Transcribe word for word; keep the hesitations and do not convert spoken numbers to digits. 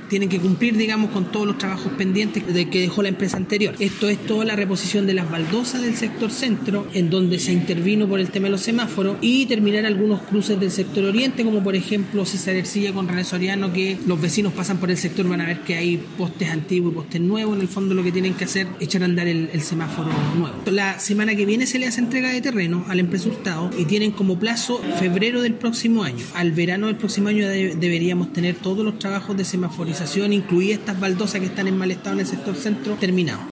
tienen que cumplir, digamos, con todos los trabajos pendientes de que dejó la empresa anterior. Esto es toda la reposición de las baldosas del sector centro, en donde se intervino por el tema de los semáforos, y terminar algunos cruces del sector oriente, como por ejemplo César Ercilla con René Soriano, que los vecinos pasan por el sector, van a ver que hay postes antiguos y postes nuevos. En el fondo lo que tienen que hacer es echar a andar el, el semáforo nuevo. La semana que viene se le hace entrega de terreno a la empresa Hurtado y tienen como plazo febrero del próximo año. Al verano del próximo año de, deberíamos tener todos los trabajos de semaforización, incluidas estas baldosas que están en mal estado en el sector centro, terminados.